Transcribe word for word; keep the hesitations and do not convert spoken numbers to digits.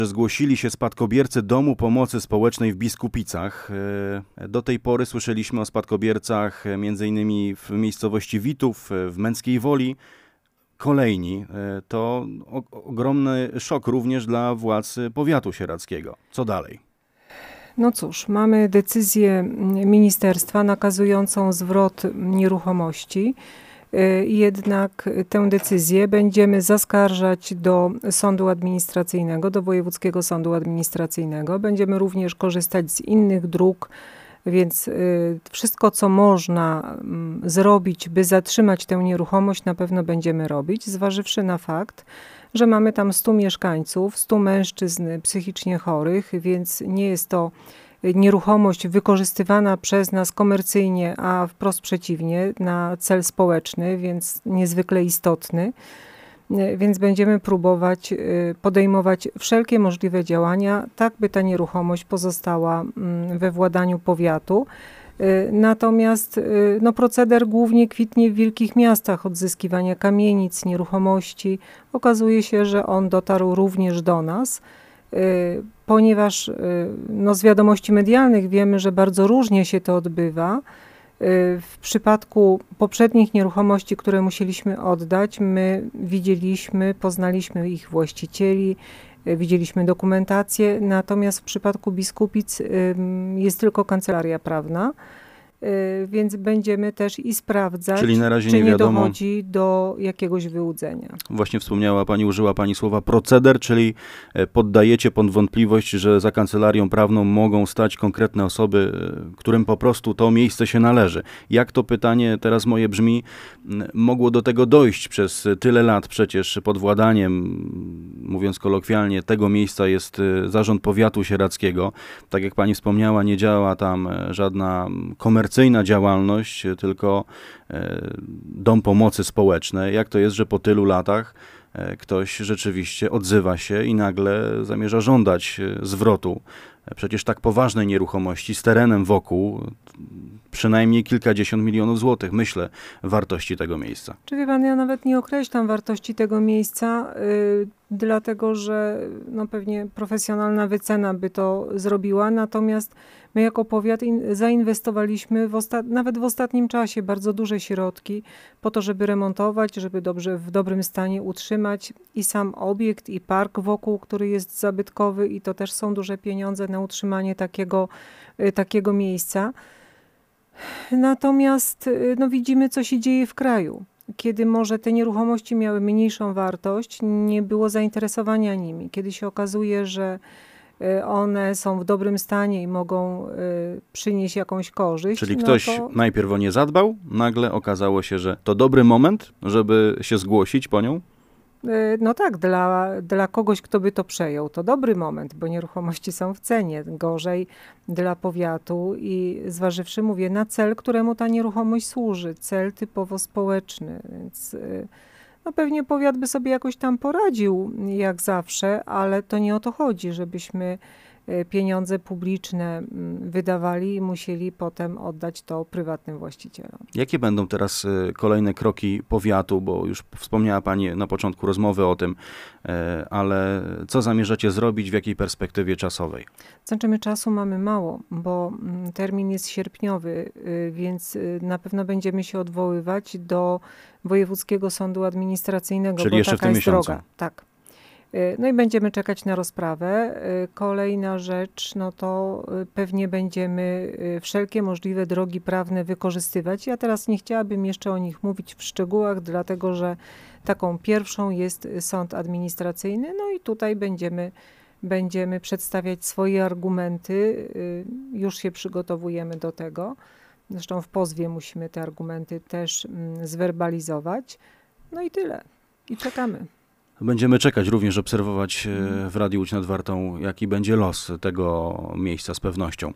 Zgłosili się spadkobiercy Domu Pomocy Społecznej w Biskupicach. Do tej pory słyszeliśmy o spadkobiercach między innymi w miejscowości Witów, w Męckiej Woli. Kolejni to ogromny szok również dla władz powiatu sieradzkiego. Co dalej? No cóż, mamy decyzję ministerstwa nakazującą zwrot nieruchomości. Jednak tę decyzję będziemy zaskarżać do sądu administracyjnego, do Wojewódzkiego Sądu Administracyjnego. Będziemy również korzystać z innych dróg, więc wszystko, co można zrobić, by zatrzymać tę nieruchomość, na pewno będziemy robić, zważywszy na fakt, że mamy tam stu mieszkańców, stu mężczyzn psychicznie chorych, więc nie jest to nieruchomość wykorzystywana przez nas komercyjnie, a wprost przeciwnie, na cel społeczny, więc niezwykle istotny. Więc będziemy próbować podejmować wszelkie możliwe działania, tak by ta nieruchomość pozostała we władaniu powiatu. Natomiast no, proceder głównie kwitnie w wielkich miastach odzyskiwania kamienic, nieruchomości. Okazuje się, że on dotarł również do nas, ponieważ no, z wiadomości medialnych wiemy, że bardzo różnie się to odbywa. W przypadku poprzednich nieruchomości, które musieliśmy oddać, my widzieliśmy, poznaliśmy ich właścicieli, widzieliśmy dokumentację, natomiast w przypadku Biskupic jest tylko kancelaria prawna, więc będziemy też i sprawdzać, Czyli na razie czy nie nie wiadomo, dochodzi do jakiegoś wyłudzenia. Właśnie wspomniała Pani, użyła Pani słowa proceder, czyli poddajecie pod wątpliwość, że za kancelarią prawną mogą stać konkretne osoby, którym po prostu to miejsce się należy. Jak to pytanie teraz moje brzmi, mogło do tego dojść przez tyle lat? Przecież pod władaniem, mówiąc kolokwialnie, tego miejsca jest Zarząd Powiatu Sieradzkiego. Tak jak Pani wspomniała, nie działa tam żadna komercyjna działalność, tylko Dom Pomocy Społecznej. Jak to jest, że po tylu latach ktoś rzeczywiście odzywa się i nagle zamierza żądać zwrotu przecież tak poważnej nieruchomości z terenem wokół, przynajmniej kilkadziesiąt milionów złotych, myślę, wartości tego miejsca. Czy wie pan, ja nawet nie określam wartości tego miejsca, yy, dlatego że no pewnie profesjonalna wycena by to zrobiła, natomiast my jako powiat in, zainwestowaliśmy w osta- nawet w ostatnim czasie bardzo duże środki po to, żeby remontować, żeby dobrze, w dobrym stanie utrzymać i sam obiekt, i park wokół, który jest zabytkowy, i to też są duże pieniądze na utrzymanie takiego, yy, takiego miejsca. Natomiast no, widzimy, co się dzieje w kraju. Kiedy może te nieruchomości miały mniejszą wartość, nie było zainteresowania nimi. Kiedy się okazuje, że one są w dobrym stanie i mogą przynieść jakąś korzyść. Czyli no ktoś to... najpierw o nie zadbał, nagle okazało się, że to dobry moment, żeby się zgłosić po nią? No tak, dla, dla kogoś, kto by to przejął, to dobry moment, bo nieruchomości są w cenie. Gorzej dla powiatu i zważywszy, mówię, na cel, któremu ta nieruchomość służy, cel typowo społeczny, więc no pewnie powiat by sobie jakoś tam poradził, jak zawsze, ale to nie o to chodzi, żebyśmy pieniądze publiczne wydawali i musieli potem oddać to prywatnym właścicielom. Jakie będą teraz kolejne kroki powiatu, bo już wspomniała Pani na początku rozmowy o tym, ale co zamierzacie zrobić, w jakiej perspektywie czasowej? Znaczy my czasu mamy mało, bo termin jest sierpniowy, więc na pewno będziemy się odwoływać do Wojewódzkiego Sądu Administracyjnego, Czyli bo jeszcze taka w tym jest miesiącu. droga. Tak. No i będziemy czekać na rozprawę. Kolejna rzecz, no to pewnie będziemy wszelkie możliwe drogi prawne wykorzystywać. Ja teraz nie chciałabym jeszcze o nich mówić w szczegółach, dlatego że taką pierwszą jest sąd administracyjny. No i tutaj będziemy, będziemy przedstawiać swoje argumenty. Już się przygotowujemy do tego. Zresztą w pozwie musimy te argumenty też zwerbalizować. No i tyle. I czekamy. Będziemy czekać, również obserwować w Radiu Łódź nad Wartą, jaki będzie los tego miejsca z pewnością.